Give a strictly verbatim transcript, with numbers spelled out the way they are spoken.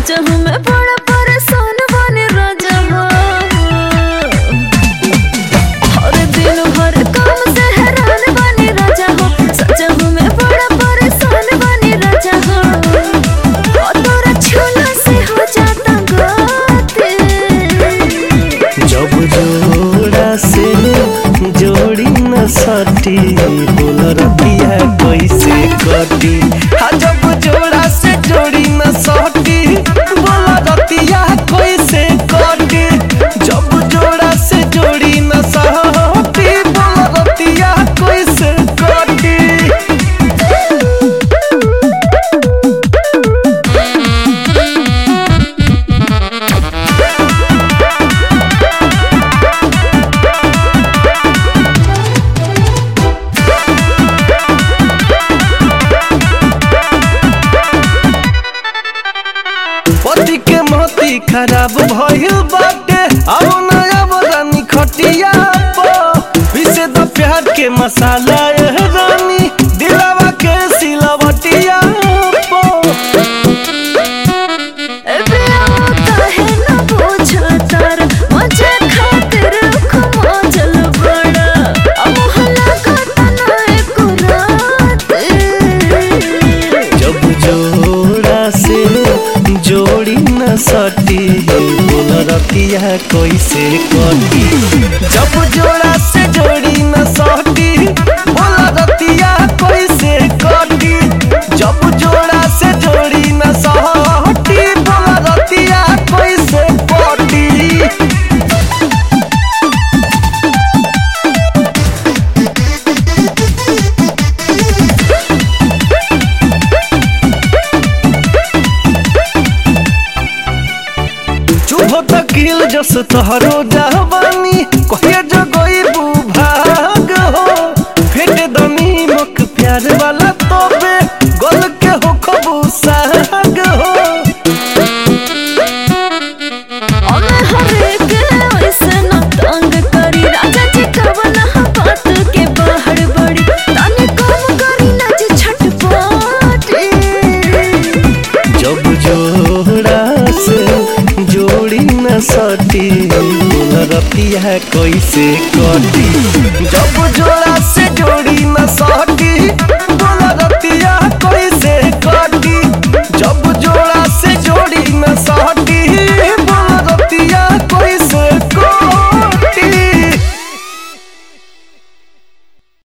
सच में बड़ा परेशान बने राजा हो। हर दिन हर काम से हैरान बने राजा हो। सच में बड़ा परेशान बने राजा हो। और तोरा छूला से हो जाता गाते। जब जोड़ा से जोड़ी न सटी बोल रतिया कैसे कटी। हाँ जब जोड़ा से जोड़ी न सटी बोल रतिया कैसे कटी। जब जोड़ा से जोड़ी न सटी बोल रतिया कैसे कटी। पति के मोती खराब भइल बाटे अब नया बदानी खटिया पर पीसे द प्यार के मसाला एह रानी दिलावा के सिलवटिया पर। ए बेवा काहे न बुझतार मजे खातिर खमोजल बड़ा। अब मोहल्ला का तना एको रात। जब जोड़ा से जोड़ी न सटी बोल रतिया कैसे कटी। जब जोड़ा से जोड़ी न सटी बोल रतिया कैसे कटी। जब जोड़ा से जोड़ी न सटी बोल रतिया कैसे कटी। चुभो तकिल जस तोहरो जवानी कहिए जो गई भाग हो। फेंक दनी मुख प्यार वाला तोबे गोल के हो खबू साग हो। ओमे हरे के ऐसे न तंग करी राजा जी कवना बात के बाहर बड़ी। तने कम करी ना जी छटपटी। जब जोड़ा से जोड़ी न सटी बोल रतिया कैसे कटी। जब